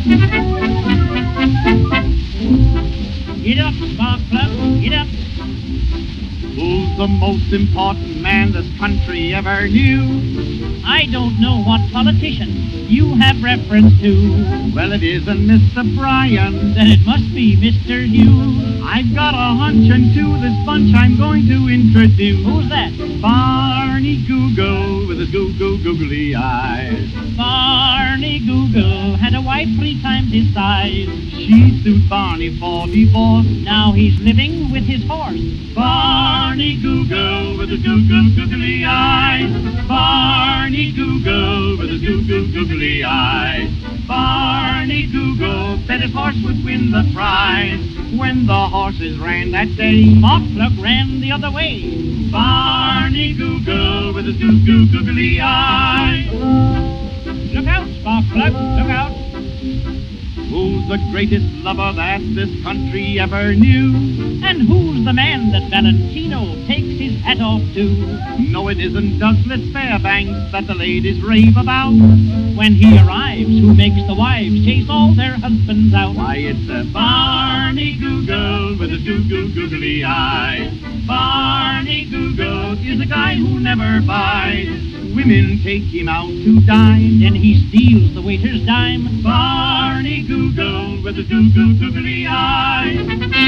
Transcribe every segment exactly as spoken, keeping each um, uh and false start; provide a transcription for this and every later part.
Get up, Spark Plug, get up. Who's the most important man this country ever knew? I don't know what politician you have reference to. Well, it isn't Mister Bryan. Then it must be Mister Hughes. I've got a hunch, and to this bunch I'm going to introduce. Who's that? Barney Google with his goo-goo googly eyes. Barney Google had a wife three times his size. She sued Barney for divorce. Now he's living with his horse. Barney Google with his goo-goo googly eyes. Barney Google with his goo-goo googly eyes. Barney Google said his horse would win the prize. When the horses ran that day, Spark Plug ran the other way. Barney Google with his goo-goo googly eyes. Look out, Spark Plug, look out. Who's the greatest lover that this country ever knew? And who's the man that Valentino takes his hat off to? No, it isn't Douglas Fairbanks that the ladies rave about. When he arrives, who makes the wives chase all their husbands out? Why, it's a Barney Google with his goo-goo googly eyes. Barney Google is a guy who never buys. Women take him out to dine. Then he steals the waiter's dime. Barney Google with his goo-goo googly eyes.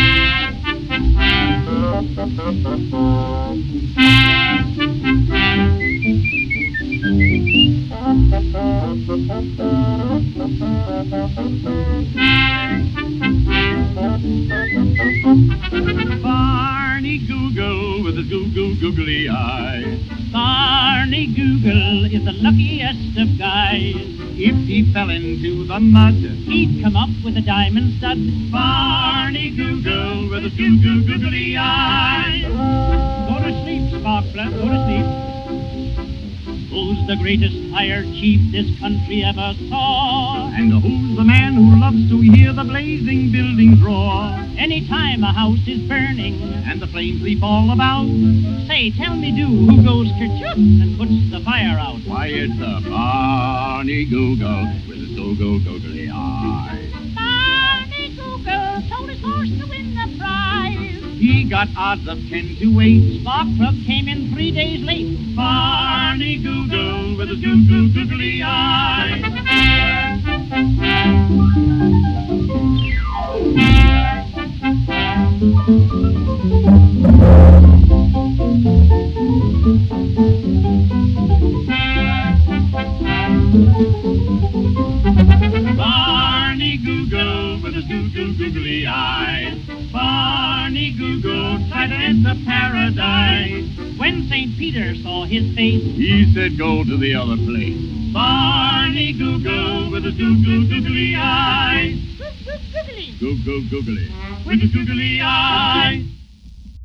Barney Google with his goo-goo googly eyes. Barney Google is the luckiest of guys. If he fell into the mud, He'd come up with a diamond stud. Barney Google with his goo-goo googly eyes. Go to sleep, Spark Plug, go to sleep. Who's the greatest fire chief this country ever saw? And who's the man who loves to hear the blazing buildings roar? Anytime a house is burning, And the flames leap all about. say, tell me, do, who goes kerchuk and puts the fire out? Why, it's a Barney Google with his goo-goo googly eyes. Barney Google told his horse to win the prize. He got odds of ten to eight. Spark Plug came in three days late. Barney Google with his goo-goo googly eyes. Barney Google with his goo-goo googly eyes. Barney Google tried to enter paradise. When Saint Peter saw his face, He said, go to the other place. Barney Google with his goo-goo googly eyes. googly. Goo-goo googly with his googly eyes.